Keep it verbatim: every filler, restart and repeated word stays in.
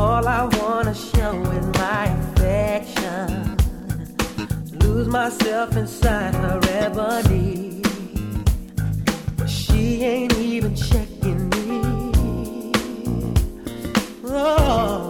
All I wanna show is my affection. Lose myself inside her ebony. But she ain't even checking me. Oh.